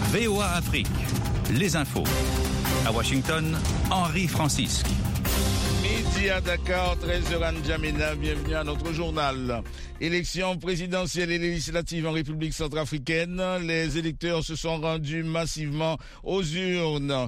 VOA Afrique, les infos. À Washington, Henri Francisque. Midi à Dakar, 13h N'Djamena, bienvenue à notre journal. Élections présidentielles et législatives en République centrafricaine, les électeurs se sont rendus massivement aux urnes.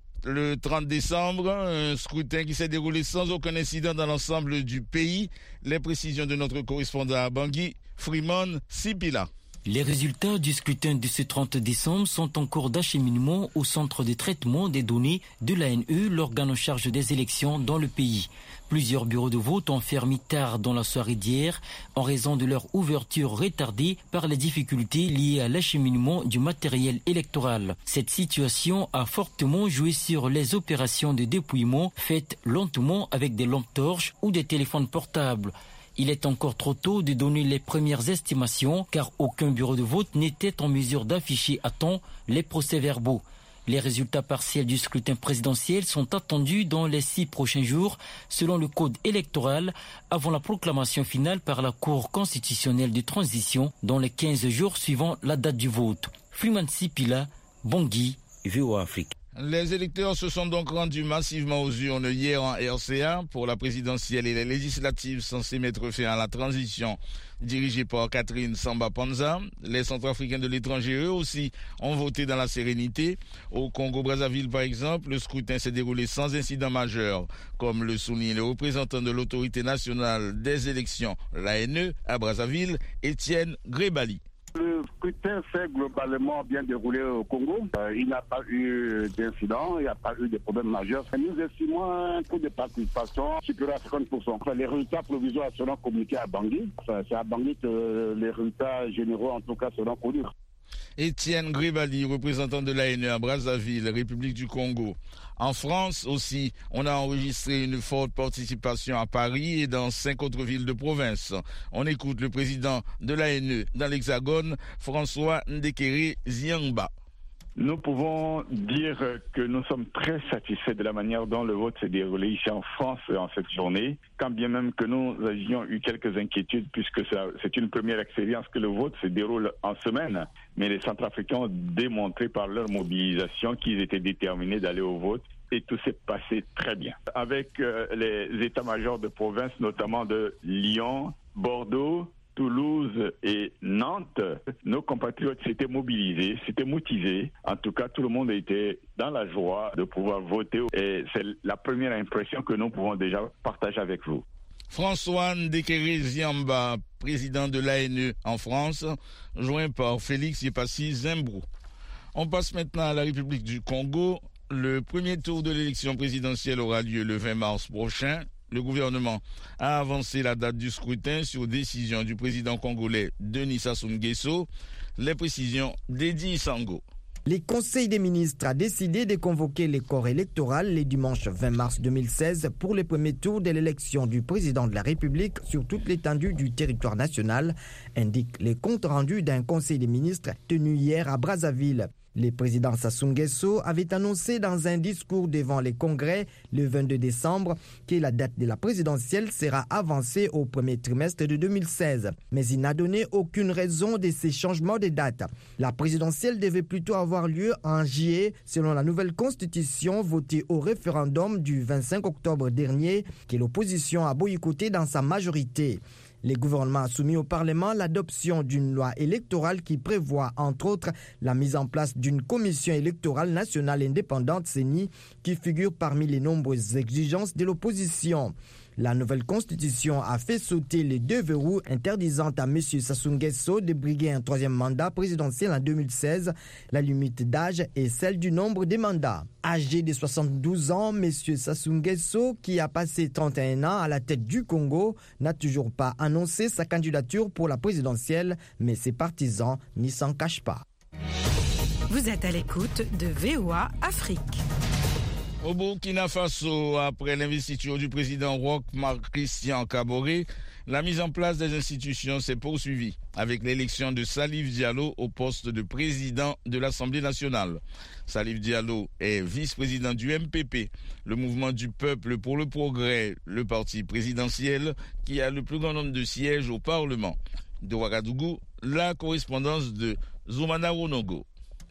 Le 30 décembre, un scrutin qui s'est déroulé sans aucun incident dans l'ensemble du pays. Les précisions de notre correspondant à Bangui, Freeman Sipila. Les résultats du scrutin de ce 30 décembre sont en cours d'acheminement au centre de traitement des données de l'ANE, l'organe en charge des élections dans le pays. Plusieurs bureaux de vote ont fermé tard dans la soirée d'hier en raison de leur ouverture retardée par les difficultés liées à l'acheminement du matériel électoral. Cette situation a fortement joué sur les opérations de dépouillement faites lentement avec des lampes torches ou des téléphones portables. Il est encore trop tôt de donner les premières estimations car aucun bureau de vote n'était en mesure d'afficher à temps les procès-verbaux. Les résultats partiels du scrutin présidentiel sont attendus dans les 6 prochains jours selon le code électoral avant la proclamation finale par la Cour constitutionnelle de transition dans les 15 jours suivant la date du vote. Freeman Sipila, Bangui, VOA Afrique. Les électeurs se sont donc rendus massivement aux urnes hier en RCA pour la présidentielle et les législatives censées mettre fin à la transition dirigée par Catherine Samba-Panza. Les Centrafricains de l'étranger, eux aussi, ont voté dans la sérénité. Au Congo-Brazzaville, par exemple, le scrutin s'est déroulé sans incident majeur, comme le souligne le représentant de l'autorité nationale des élections, l'ANE, à Brazzaville, Étienne Grébali. Le scrutin s'est globalement bien déroulé au Congo. Il n'y a pas eu d'incident, il n'y a pas eu de problème majeur. Nous estimons un taux de participation supérieur à 50%. Les résultats provisoires seront communiqués à Bangui. C'est à Bangui que les résultats généraux, en tout cas, seront connus. Étienne Grébali, représentant de l'ANE à Brazzaville, République du Congo. En France aussi, on a enregistré une forte participation à Paris et dans 5 autres villes de province. On écoute le président de l'ANE dans l'Hexagone, François Ndekere Ziangba. Nous pouvons dire que nous sommes très satisfaits de la manière dont le vote s'est déroulé ici en France en cette journée, quand bien même que nous avions eu quelques inquiétudes puisque c'est une première expérience que le vote se déroule en semaine. Mais les Centrafricains ont démontré par leur mobilisation qu'ils étaient déterminés d'aller au vote et tout s'est passé très bien. Avec les états-majors de province, notamment de Lyon, Bordeaux, Toulouse et Nantes, nos compatriotes s'étaient mobilisés, s'étaient motivés. En tout cas, tout le monde était dans la joie de pouvoir voter. Et c'est la première impression que nous pouvons déjà partager avec vous. François Ndekere Ziangba, président de l'ANE en France, joint par Félix Yepassi Zimbrou. On passe maintenant à la République du Congo. Le premier tour de l'élection présidentielle aura lieu le 20 mars prochain. Le gouvernement a avancé la date du scrutin sur décision du président congolais Denis Sassou Nguesso. Les précisions d'Edi Sango. Le Conseil des ministres a décidé de convoquer les corps électoraux le dimanche 20 mars 2016 pour le premier tour de l'élection du président de la République sur toute l'étendue du territoire national, indique le compte rendu d'un Conseil des ministres tenu hier à Brazzaville. Le président Sassou Nguesso avait annoncé dans un discours devant les congrès le 22 décembre que la date de la présidentielle sera avancée au premier trimestre de 2016. Mais il n'a donné aucune raison de ces changements de date. La présidentielle devait plutôt avoir lieu en juillet selon la nouvelle constitution votée au référendum du 25 octobre dernier que l'opposition a boycotté dans sa majorité. Le gouvernement a soumis au Parlement l'adoption d'une loi électorale qui prévoit, entre autres, la mise en place d'une commission électorale nationale indépendante CENI qui figure parmi les nombreuses exigences de l'opposition. La nouvelle constitution a fait sauter les 2 verrous interdisant à M. Sassou Nguesso de briguer un 3e mandat présidentiel en 2016, la limite d'âge et celle du nombre de mandats. Âgé de 72 ans, M. Sassou Nguesso, qui a passé 31 ans à la tête du Congo, n'a toujours pas annoncé sa candidature pour la présidentielle, mais ses partisans n'y s'en cachent pas. Vous êtes à l'écoute de VOA Afrique. Au Burkina Faso, après l'investiture du président Roch Marc Christian Kaboré, la mise en place des institutions s'est poursuivie avec l'élection de Salif Diallo au poste de président de l'Assemblée nationale. Salif Diallo est vice-président du MPP, le mouvement du peuple pour le progrès, le parti présidentiel qui a le plus grand nombre de sièges au Parlement. De Ouagadougou, la correspondance de Zoumana Wonogo.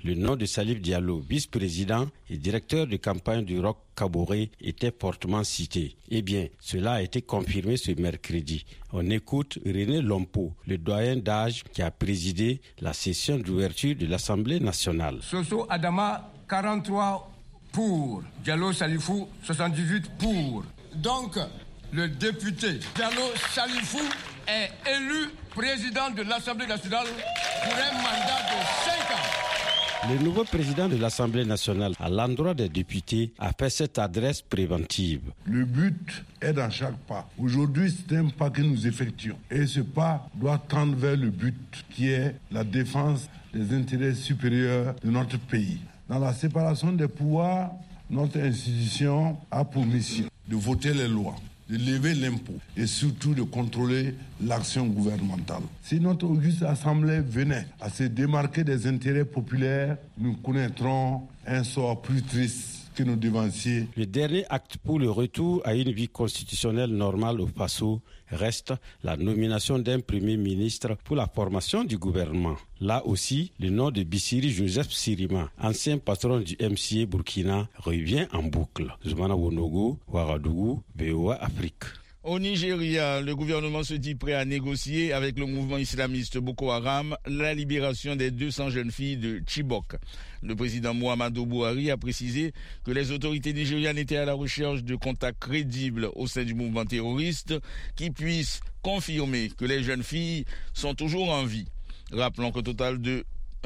le nom de Salif Diallo, vice-président et directeur de campagne du Roch Kaboré, était fortement cité. Eh bien, cela a été confirmé ce mercredi. On écoute René Lompo, le doyen d'âge qui a présidé la session d'ouverture de l'Assemblée nationale. Soso Adama, 43 pour. Diallo Salifou, 78 pour. Donc, le député Diallo Salifou est élu président de l'Assemblée nationale pour un mandat de 5 ans. Le nouveau président de l'Assemblée nationale, à l'endroit des députés, a fait cette adresse préventive. Le but est dans chaque pas. Aujourd'hui, c'est un pas que nous effectuons. Et ce pas doit tendre vers le but qui est la défense des intérêts supérieurs de notre pays. Dans la séparation des pouvoirs, notre institution a pour mission de voter les lois, de lever l'impôt et surtout de contrôler l'action gouvernementale. Si notre auguste assemblée venait à se démarquer des intérêts populaires, nous connaîtrons un sort plus triste que nos devanciers. Le dernier acte pour le retour à une vie constitutionnelle normale au Faso reste la nomination d'un premier ministre pour la formation du gouvernement. Là aussi, le nom de Bissiri Joseph Sirima, ancien patron du MCA Burkina, revient en boucle. Zoumana Wonogo, Ouagadougou, VOA Afrique. Au Nigeria, le gouvernement se dit prêt à négocier avec le mouvement islamiste Boko Haram la libération des 200 jeunes filles de Chibok. Le président Muhammadu Buhari a précisé que les autorités nigérianes étaient à la recherche de contacts crédibles au sein du mouvement terroriste qui puissent confirmer que les jeunes filles sont toujours en vie. Rappelons qu'au total de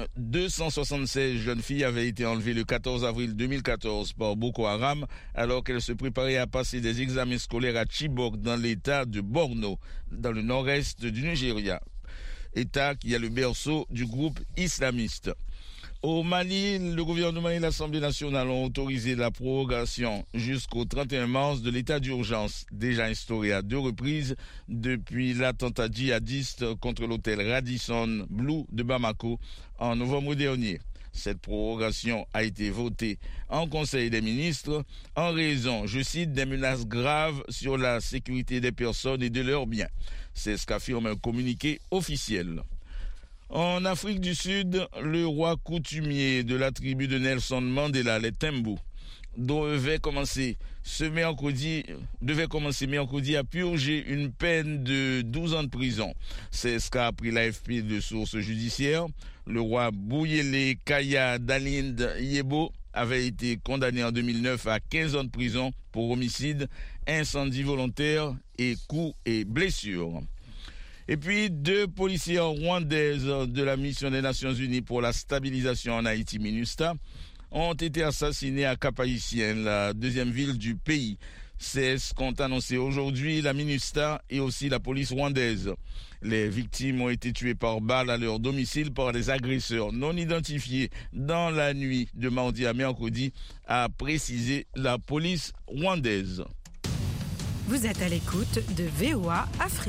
276 jeunes filles avaient été enlevées le 14 avril 2014 par Boko Haram alors qu'elles se préparaient à passer des examens scolaires à Chibok dans l'état de Borno, dans le nord-est du Nigeria, état qui est le berceau du groupe islamiste. Au Mali, le gouvernement et l'Assemblée nationale ont autorisé la prorogation jusqu'au 31 mars de l'état d'urgence, déjà instauré à 2 reprises depuis l'attentat djihadiste contre l'hôtel Radisson Blu de Bamako en novembre dernier. Cette prorogation a été votée en Conseil des ministres en raison, je cite, des menaces graves sur la sécurité des personnes et de leurs biens. C'est ce qu'affirme un communiqué officiel. En Afrique du Sud, le roi coutumier de la tribu de Nelson Mandela, les Tembu, devait commencer mercredi à purger une peine de 12 ans de prison. C'est ce qu'a appris l'AFP de sources judiciaires. Le roi Bouyele Kaya Dalinde Yebo avait été condamné en 2009 à 15 ans de prison pour homicide, incendie volontaire et coups et blessures. Et puis 2 policières rwandaises de la mission des Nations Unies pour la stabilisation en Haïti, MINUSTA, ont été assassinés à Cap-Haïtien, la deuxième ville du pays. C'est ce qu'ont annoncé aujourd'hui la MINUSTA et aussi la police rwandaise. Les victimes ont été tuées par balle à leur domicile par des agresseurs non identifiés dans la nuit de mardi à mercredi, a précisé la police rwandaise. Vous êtes à l'écoute de VOA Afrique.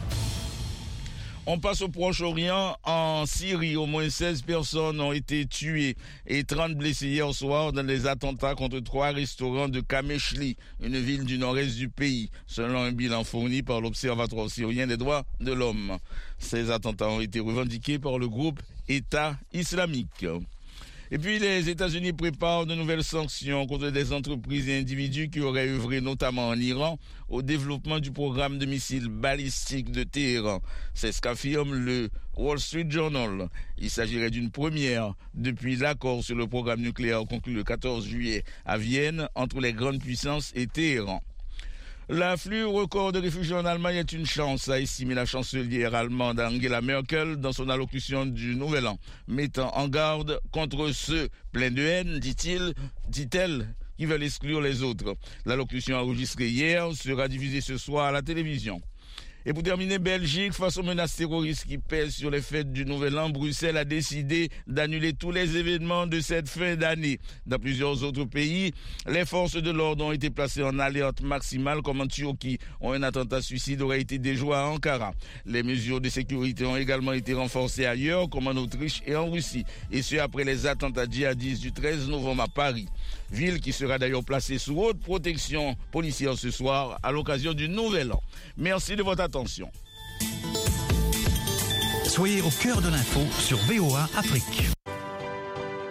On passe au Proche-Orient. En Syrie, au moins 16 personnes ont été tuées et 30 blessées hier soir dans les attentats contre 3 restaurants de Kameshli, une ville du nord-est du pays, selon un bilan fourni par l'Observatoire syrien des droits de l'homme. Ces attentats ont été revendiqués par le groupe État islamique. Et puis les États-Unis préparent de nouvelles sanctions contre des entreprises et individus qui auraient œuvré notamment en Iran au développement du programme de missiles balistiques de Téhéran. C'est ce qu'affirme le Wall Street Journal. Il s'agirait d'une première depuis l'accord sur le programme nucléaire conclu le 14 juillet à Vienne entre les grandes puissances et Téhéran. L'afflux record de réfugiés en Allemagne est une chance, a estimé la chancelière allemande Angela Merkel dans son allocution du Nouvel An, mettant en garde contre ceux pleins de haine, dit-elle, qui veulent exclure les autres. L'allocution enregistrée hier sera diffusée ce soir à la télévision. Et pour terminer, Belgique, face aux menaces terroristes qui pèsent sur les fêtes du Nouvel An, Bruxelles a décidé d'annuler tous les événements de cette fin d'année. Dans plusieurs autres pays, les forces de l'ordre ont été placées en alerte maximale, comme en Turquie, où un attentat suicide aurait été déjoué à Ankara. Les mesures de sécurité ont également été renforcées ailleurs, comme en Autriche et en Russie, et ce après les attentats djihadistes du 13 novembre à Paris. Ville qui sera d'ailleurs placée sous haute protection policière ce soir à l'occasion du Nouvel An. Merci de votre attention. Soyez au cœur de l'info sur VOA Afrique.